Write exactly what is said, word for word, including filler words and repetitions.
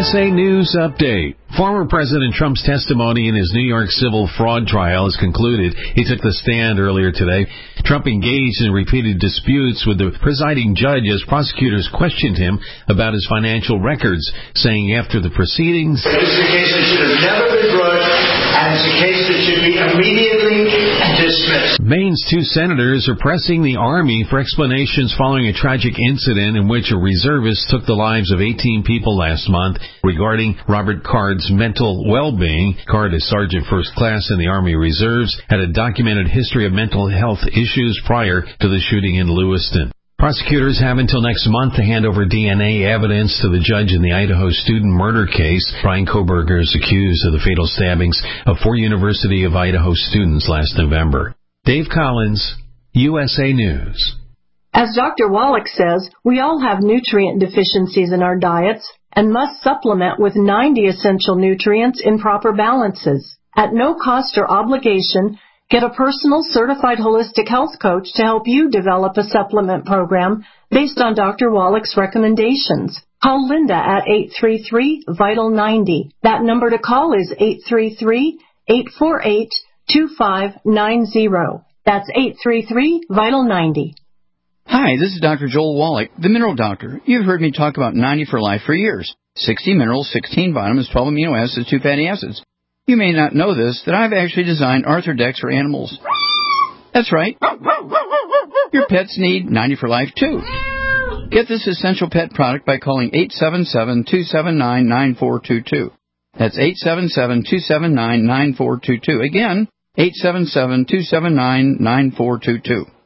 S A News Update. Former President Trump's testimony in his New York civil fraud trial is concluded. He took the stand earlier today. Trump engaged in repeated disputes with the presiding judge as prosecutors questioned him about his financial records, saying after the proceedings, "This is a case that should have never been brought, and it's a case that should be immediately dismissed." Maine's two senators are pressing the Army for explanations following a tragic incident in which a reservist took the lives of eighteen people last month. Regarding Robert Card's mental well-being, Card is Sergeant First Class in the Army Reserves, had a documented history of mental health issues prior to the shooting in Lewiston. Prosecutors have until next month to hand over D N A evidence to the judge in the Idaho student murder case. Brian Koberger is accused of the fatal stabbings of four University of Idaho students last November. Dave Collins, U S A News. As Doctor Wallach says, we all have nutrient deficiencies in our diets and must supplement with ninety essential nutrients in proper balances. At no cost or obligation, get a personal certified holistic health coach to help you develop a supplement program based on Doctor Wallach's recommendations. Call Linda at eight three three, vital ninety. That number to call is eight three three, eight four eight, two five nine zero. That's eight three three, vital ninety. Hi, this is Doctor Joel Wallach, the Mineral Doctor. You've heard me talk about ninety for Life for years. sixty minerals, sixteen vitamins, twelve amino acids, two fatty acids. You may not know this, that I've actually designed Arthrodex for animals. That's right. Your pets need ninety for Life, too. Get this essential pet product by calling eight seven seven, two seven nine, nine four two two. That's eight seven seven, two seven nine, nine four two two. Again, eight seven seven, two seven nine, nine four two two.